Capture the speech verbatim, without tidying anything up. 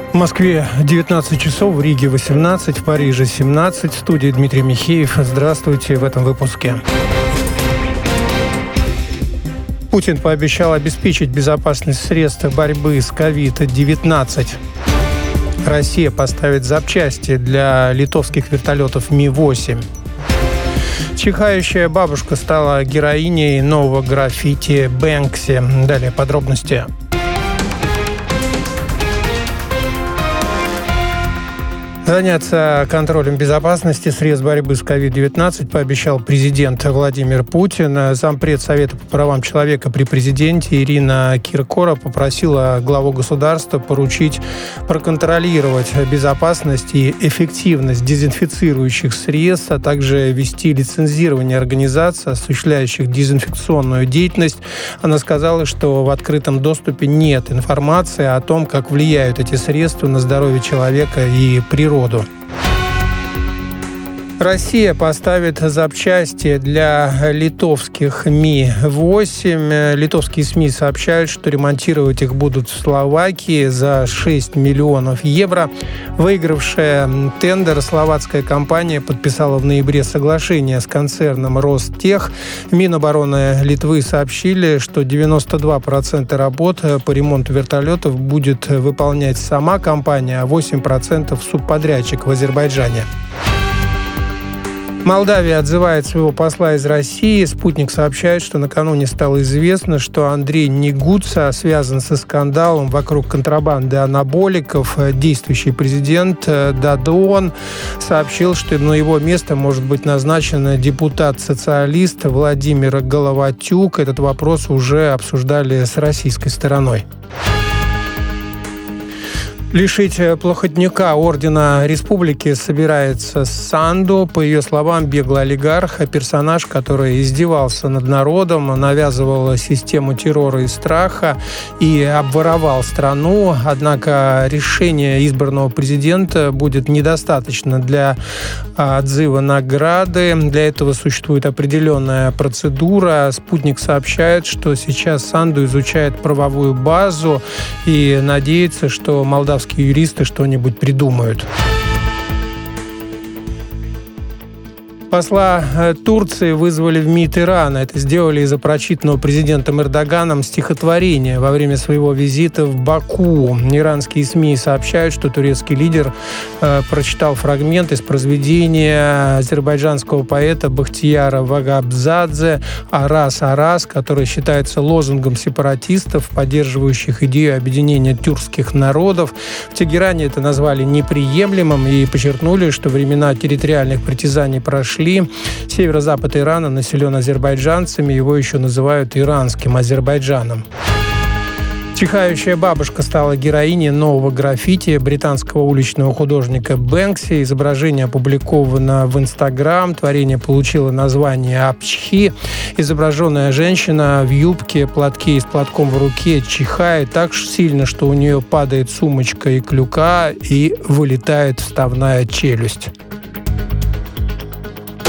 В Москве девятнадцать часов, в Риге восемнадцать, в Париже семнадцать. В студии Дмитрий Михеев. Здравствуйте в этом выпуске. Путин пообещал обеспечить безопасность средств борьбы с ковид девятнадцать. Россия поставит запчасти для литовских вертолетов Ми восемь. Чихающая бабушка стала героиней нового граффити Бэнкси. Далее подробности. Заняться контролем безопасности средств борьбы с ковид девятнадцать пообещал президент Владимир Путин. Зампред Совета по правам человека при президенте Ирина Киркорова попросила главу государства поручить проконтролировать безопасность и эффективность дезинфицирующих средств, а также вести лицензирование организаций, осуществляющих дезинфекционную деятельность. Она сказала, что в открытом доступе нет информации о том, как влияют эти средства на здоровье человека и природу. Россия поставит запчасти для литовских Ми восемь. Литовские СМИ сообщают, что ремонтировать их будут в Словакии за шесть миллионов евро. Выигравшая тендер словацкая компания подписала в ноябре соглашение с концерном Ростех. Минобороны Литвы сообщили, что девяносто два процента работ по ремонту вертолетов будет выполнять сама компания, а восемь процентов субподрядчик в Азербайджане. Молдавия отзывает своего посла из России. «Спутник» сообщает, что накануне стало известно, что Андрей Негуца связан со скандалом вокруг контрабанды анаболиков. Действующий президент Дадон сообщил, что на его место может быть назначен депутат-социалист Владимир Головатюк. Этот вопрос уже обсуждали с российской стороной. Лишить Плохотнюка ордена республики собирается Санду. По ее словам, беглый олигарх, персонаж, который издевался над народом, навязывал систему террора и страха и обворовал страну. Однако решение избранного президента будет недостаточно для отзыва награды. Для этого существует определенная процедура. «Спутник» сообщает, что сейчас Санду изучает правовую базу и надеется, что молдавские юристы что-нибудь придумают. Посла Турции вызвали в МИД Ирана. Это сделали из-за прочитанного президентом Эрдоганом стихотворения во время своего визита в Баку. Иранские СМИ сообщают, что турецкий лидер э, прочитал фрагмент из произведения азербайджанского поэта Бахтияра Вагабзадзе «Арас, Арас», который считается лозунгом сепаратистов, поддерживающих идею объединения тюркских народов. В Тегеране это назвали неприемлемым и подчеркнули, что времена территориальных притязаний прошли. Северо-запад Ирана населен азербайджанцами, его еще называют иранским Азербайджаном. Чихающая бабушка стала героиней нового граффити британского уличного художника Бэнкси. Изображение опубликовано в Инстаграм. Творение получило название «Апчхи». Изображенная женщина в юбке, платке и с платком в руке чихает так сильно, что у нее падает сумочка и клюка и вылетает вставная челюсть.